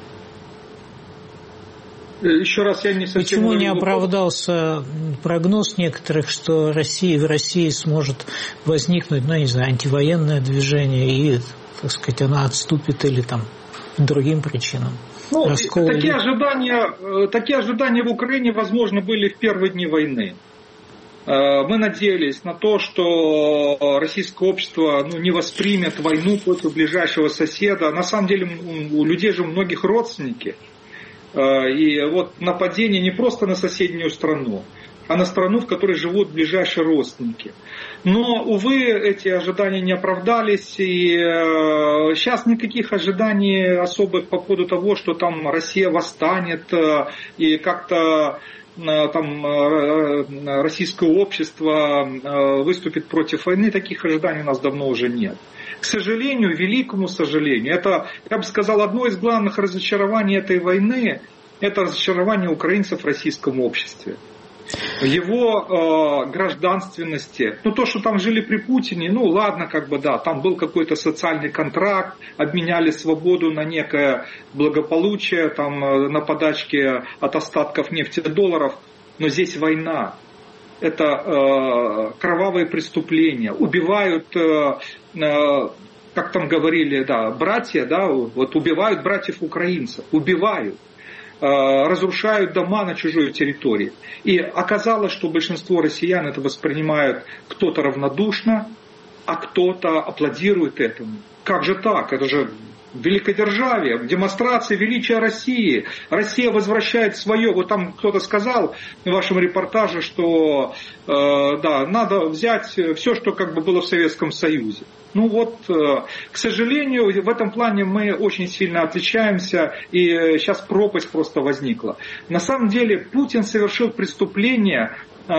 Еще раз, я не совсем... Почему не оправдался прогноз некоторых, что Россия, в России сможет возникнуть, ну, не знаю, антивоенное движение, и, так сказать, она отступит или там другим причинам? Ну, такие ожидания, такие ожидания в Украине, возможно, были в первые дни войны. Мы надеялись на то, что российское общество, ну, не воспримет войну против ближайшего соседа. На самом деле у людей же у многих родственники. И вот нападение не просто на соседнюю страну, а на страну, в которой живут ближайшие родственники. Но, увы, эти ожидания не оправдались, и сейчас никаких ожиданий особых по поводу того, что там Россия восстанет, и как-то там российское общество выступит против войны, таких ожиданий у нас давно уже нет. К сожалению, великому сожалению, это, я бы сказал, одно из главных разочарований этой войны, это разочарование украинцев в российском обществе. В его э, гражданственности. Ну, то, что там жили при Путине, ну, ладно, как бы, да, там был какой-то социальный контракт, обменяли свободу на некое благополучие, там, на подачке от остатков нефтедолларов, но здесь война. Это э, кровавые преступления. Убивают, э, э, как там говорили, да, братья, да, вот убивают братьев украинцев. Убивают. разрушают дома на чужой территории. И оказалось, что большинство россиян это воспринимают кто-то равнодушно, а кто-то аплодирует этому. Как же так? Это же великодержавие, демонстрация величия России. Россия возвращает свое. Вот там кто-то сказал в вашем репортаже, что э, да, надо взять все, что как бы было в Советском Союзе. Ну вот, э, к сожалению, в этом плане мы очень сильно отличаемся, и сейчас пропасть просто возникла. На самом деле Путин совершил преступление.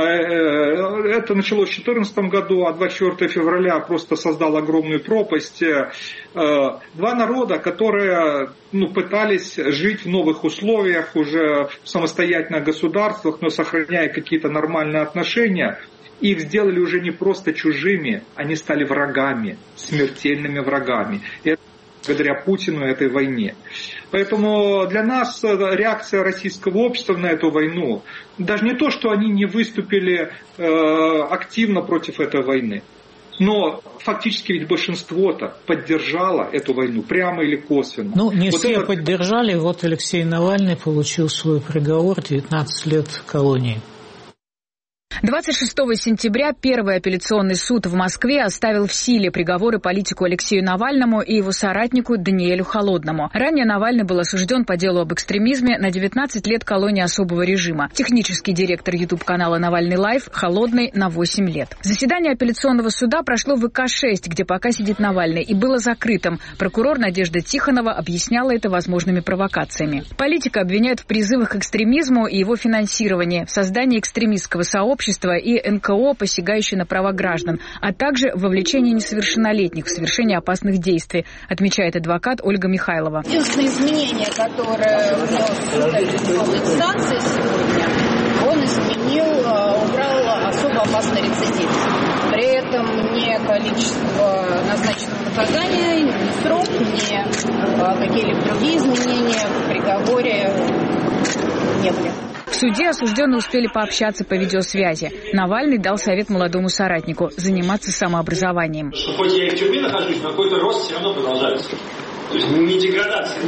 Это началось в две тысячи четырнадцатом году, а двадцать четвёртого февраля просто создал огромную пропасть. Два народа, которые ну, пытались жить в новых условиях, уже в самостоятельных государствах, но сохраняя какие-то нормальные отношения, их сделали уже не просто чужими, они стали врагами, смертельными врагами. И это благодаря Путину и этой войне. Поэтому для нас реакция российского общества на эту войну, даже не то, что они не выступили э, активно против этой войны, но фактически ведь большинство-то поддержало эту войну, прямо или косвенно. Ну, не вот все это... поддержали. Вот Алексей Навальный получил свой приговор, девятнадцать лет колонии. двадцать шестого сентября Первый апелляционный суд в Москве оставил в силе приговоры политику Алексею Навальному и его соратнику Даниэлю Холодному. Ранее Навальный был осужден по делу об экстремизме на девятнадцать лет колонии особого режима. Технический директор ютуб-канала «Навальный Лайв» Холодный на восемь лет. Заседание апелляционного суда прошло в вэ ка шесть, где пока сидит Навальный, и было закрытым. Прокурор Надежда Тихонова объясняла это возможными провокациями. Политика обвиняют в призывах к экстремизму и его финансировании, в создании экстремистского сообщества и эн ка о, посягающие на права граждан, а также вовлечение несовершеннолетних в совершение опасных действий, отмечает адвокат Ольга Михайлова. Единственное изменение, которое внес суд апелляционной инстанции сегодня, он изменил, убрал особо опасный рецидив. При этом ни количество назначенного наказания, ни срок, ни какие-либо другие изменения в приговоре не были. В суде осужденные успели пообщаться по видеосвязи. Навальный дал совет молодому соратнику – заниматься самообразованием. Что хоть я и в тюрьме нахожусь, но какой-то рост все равно продолжается. То есть не деградация.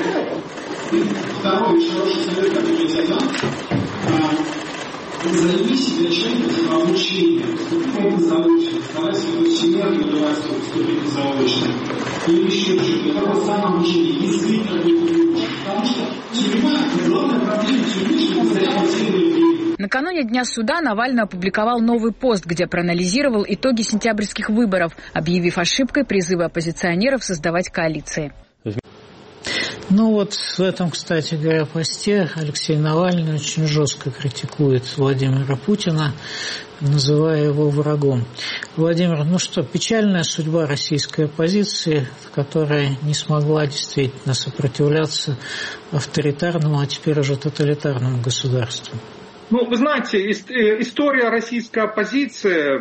Второй очень хороший совет, который я дам. Займи себя чем-то обучение, вступить заочно, старайся в семинарию удовольствие, вступить заочно. Или еще что-то. Это вот самообучение, язык какой-то. Потому что тюрьма, главная проблема тюрьмы, что постоянно все. Накануне дня суда Навальный опубликовал новый пост, где проанализировал итоги сентябрьских выборов, объявив ошибкой призывы оппозиционеров создавать коалиции. Ну вот в этом, кстати говоря, посте Алексей Навальный очень жестко критикует Владимира Путина, называя его врагом. Владимир, ну что, печальная судьба российской оппозиции, которая не смогла действительно сопротивляться авторитарному, а теперь уже тоталитарному государству. Ну, вы знаете, история российской оппозиции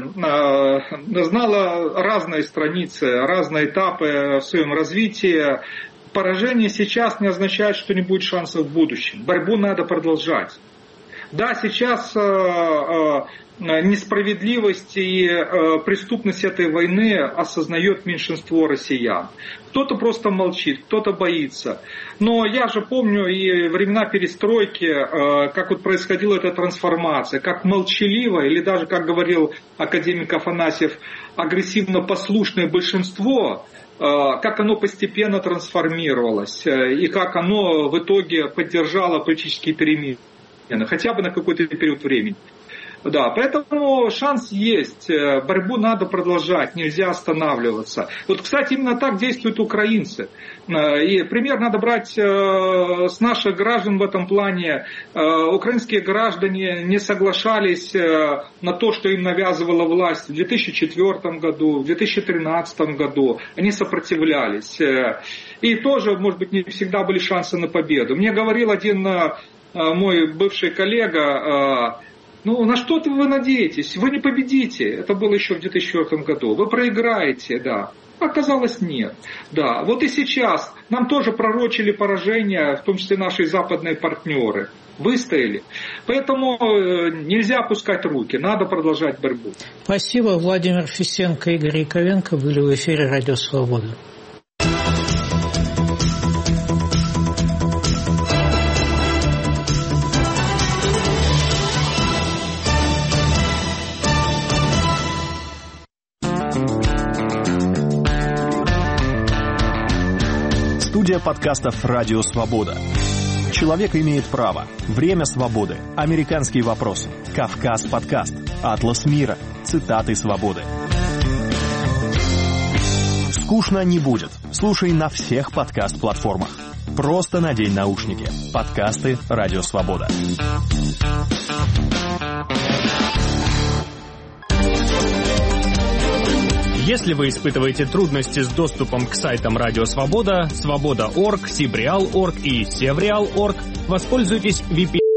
знала разные страницы, разные этапы в своем развитии. Поражение сейчас не означает, что не будет шансов в будущем. Борьбу надо продолжать. Да, сейчас э, э, несправедливость и э, преступность этой войны осознает меньшинство россиян. Кто-то просто молчит, кто-то боится. Но я же помню и времена перестройки, э, как вот происходила эта трансформация, как молчаливо, или даже, как говорил академик Афанасьев, агрессивно послушное большинство, как оно постепенно трансформировалось, и как оно в итоге поддержало политические перемены, хотя бы на какой-то период времени. Да, поэтому шанс есть, борьбу надо продолжать, нельзя останавливаться. Вот, кстати, именно так действуют украинцы. И пример надо брать с наших граждан в этом плане. Украинские граждане не соглашались на то, что им навязывала власть в две тысячи четвёртом году, в две тысячи тринадцатом году. Они сопротивлялись. И тоже, может быть, не всегда были шансы на победу. Мне говорил один мой бывший коллега: ну, на что-то вы надеетесь? Вы не победите. Это было еще в две тысячи четвёртом году. Вы проиграете, да. Оказалось, нет. Да, вот и сейчас нам тоже пророчили поражение, в том числе наши западные партнеры. Выстояли. Поэтому нельзя опускать руки, надо продолжать борьбу. Спасибо. Владимир Фисенко и Игорь Яковенко были в эфире «Радио Свобода». Студия подкастов «Радио Свобода». Человек имеет право. Время свободы. Американские вопросы. Кавказ подкаст. Атлас мира. Цитаты свободы. Скучно не будет. Слушай на всех подкаст-платформах. Просто надень наушники. Подкасты «Радио Свобода». Если вы испытываете трудности с доступом к сайтам Радио Свобода, Свобода точка орг, Сибреал точка орг и Севреал точка орг, воспользуйтесь ви пи эн.